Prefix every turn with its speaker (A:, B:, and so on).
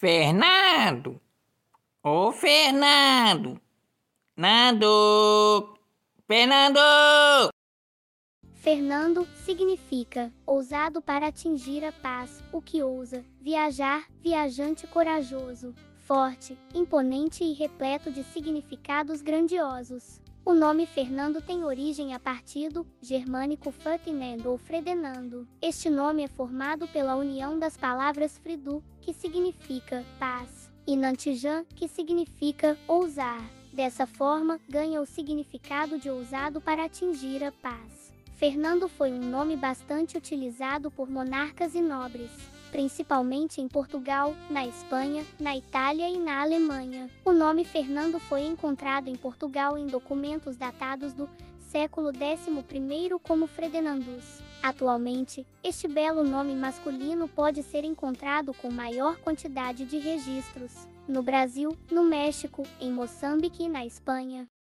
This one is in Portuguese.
A: Fernando! Ô Fernando! Nando! Fernando!
B: Fernando significa ousado para atingir a paz, o que ousa, viajar, viajante corajoso, forte, imponente e repleto de significados grandiosos. O nome Fernando tem origem a partir do germânico Ferdinand ou Fredenando. Este nome é formado pela união das palavras Fridu, que significa paz, e Nantijan, que significa ousar. Dessa forma, ganha o significado de ousado para atingir a paz. Fernando foi um nome bastante utilizado por monarcas e nobres, principalmente em Portugal, na Espanha, na Itália e na Alemanha. O nome Fernando foi encontrado em Portugal em documentos datados do século XI como Fredenandus. Atualmente, este belo nome masculino pode ser encontrado com maior quantidade de registros no Brasil, no México, em Moçambique e na Espanha.